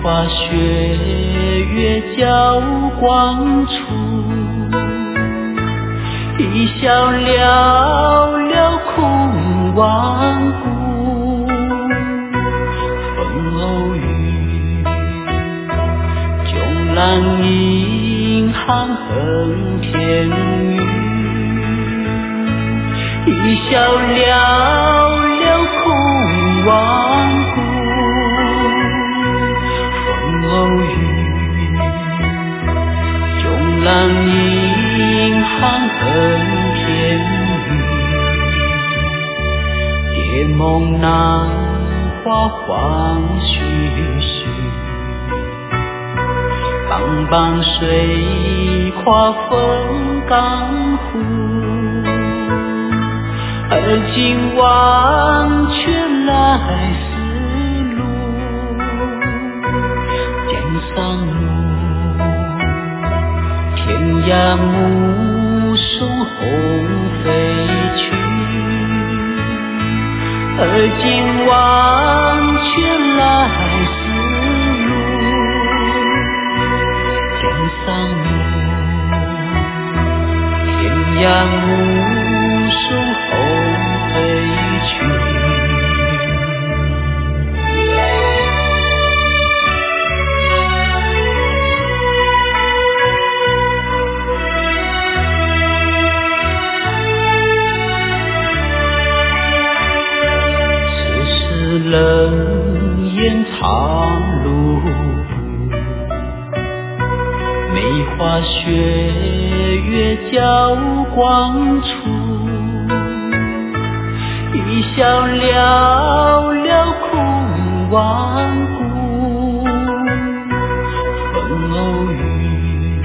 花雪月交光处，一笑寥寥空万古。风偶雨，迥然银行横天宇，一笑寥寥空万古。风偶雨，迥然银行横天宇。蝶梦南花黄絮絮，邦邦水跨风港湖。而今忘却来时路，江上路，天涯目送鸿飞去。而今忘却来时路，江上路，天涯目送鸿飞去。冷眼长路，梅花雪月交光处，一笑寥寥空万古。风偶雨，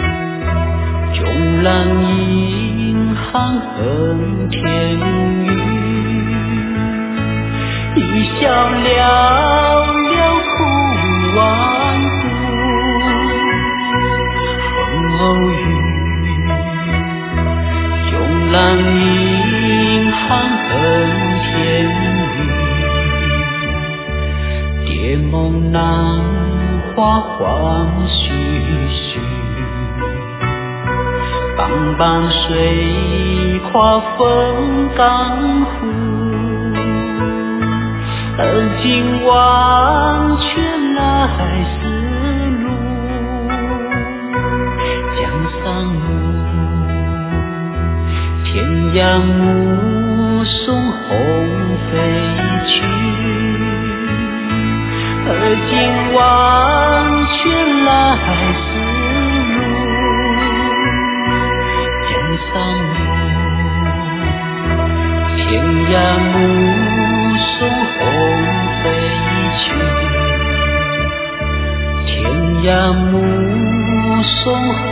迥然银行横天宇，一笑寥寥空万古。风偶雨，迥然银行横天宇。蝶梦南花黄絮絮，邦邦水跨风港湖。而今忘却来时路，江上路，天涯目送鸿飞去。而今忘却来时路，江上路，天涯目送鸿飞去，天涯目送